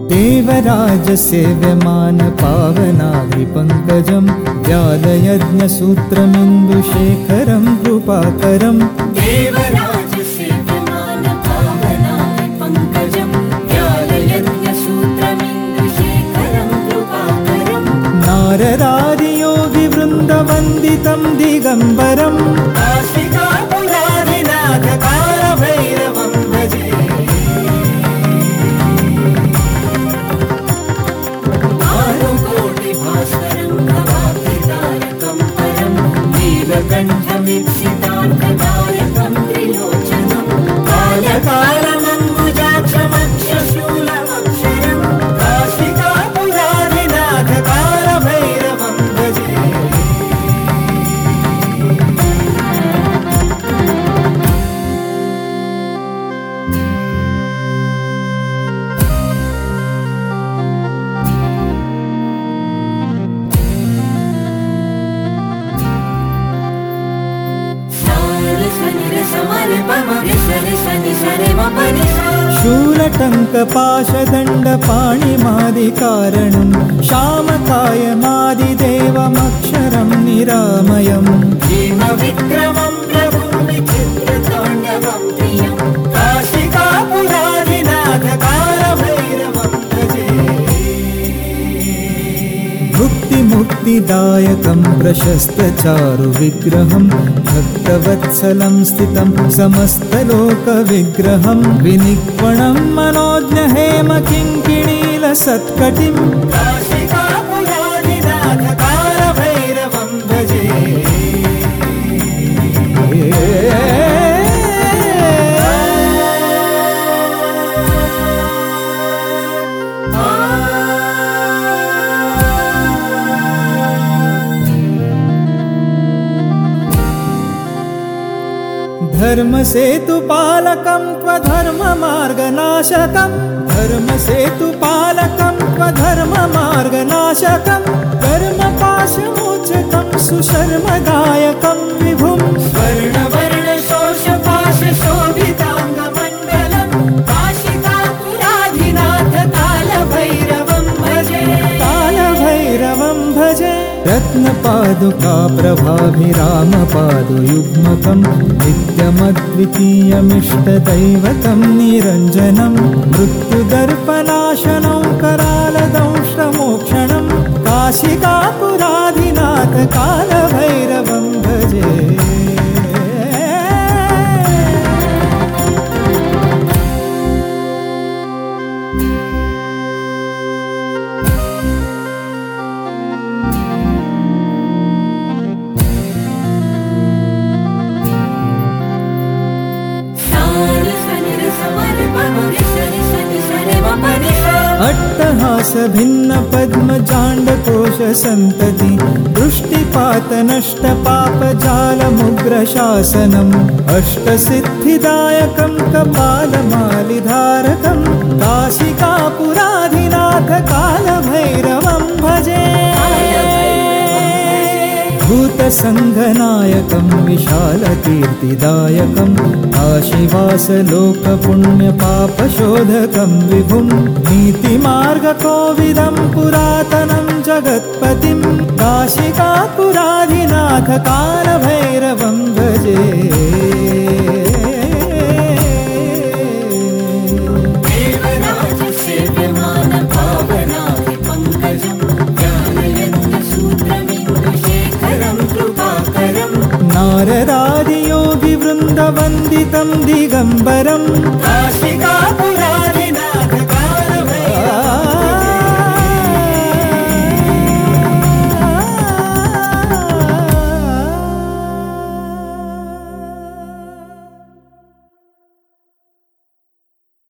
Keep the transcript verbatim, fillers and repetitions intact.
देवराजसेव्यमान पावनाद्रिपङ्कजं व्यालयज्ञसूत्रमिन्दुशेखरं कृपाकरम् देवराजसेव्यमान पावनाद्रिपङ्कजं व्यालयज्ञसूत्रमिन्दुशेखरं कृपाकरम् नारदादियोगिवृन्दवन्दितं दिगम्बरम् काशिकापुरादिनाथकालभैरवं भजे भानुकोटिभास्वरं भवाब्धितारकं परं नीलकण्ठमीप्सितार्कदायकं त्रिलोचनं कालकालमम्बुजाक्षमक्षशूलमक्षरं काशिकापुरादिनाथकालभैरवं भजे शूलटङ्कपाशदण्डपाणिमादिकारणं श्यामकायमादिदेवमक्षरं निरामयम् भीमविक्रमं प्रभुं विचित्रताण्डवं प्रियं काशिकापुरादिनाथकालभैरवं भजे मुक्तिमुक्तिदायकं प्रशस्तचारुविग्रहं भक्तवत्सलं स्थितं समस्तलोकविग्रहं विनिक्वणं मनोज्ञहेमकिङ्किणीलसत्कटिं काशिकापुरादिनाथकालभैरवं भजे धर्मसेतुपालकं त्वधर्ममार्गनाशकं धर्मसेतुपालकं त्वधर्ममार्गनाशकं कर्मपाशमोचकं सुशर्मदायकं विभुं स्वर्णवर्णशोषपाशशोभिताङ्गमण्डलं काशिकापुरादिनाथकालभैरवं भजे कालभैरवं भजे रत्नपादुका प्रभाभिरामपादुयुग्मकं नित्यमद्वितीयमिष्टदैवतं निरञ्जनं मृत्युदर्पनाशनं करालदंष्ट्रमोक्षणं काशिकापुरादिनाथकालभैरवं भजे अट्टहासभिन्नपद्मजाण्डकोशसन्तति दृष्टिपातनष्टपापजालमुग्रशासनम् अष्टसिद्धिदायकं कपालमालिधारकं काशिकापुरादिनाथकालभैरवं भजे भूतसङ्घनायकं विशालकीर्तिदायकं आशिवासलोकपुण्यपापशोधकं विभुं नीतिमार्गकोविदं पुरातनं जगत्पतिं काशिकापुरादिनाथकालभैरवं भजे देवराजसेव्यमान पावनाद्रिपङ्कजं व्यालयज्ञसूत्रमिन्दुशेखरं कृपाकरं नारदादियोगिवृन्दवन्दितं दिगम्बरं काशिका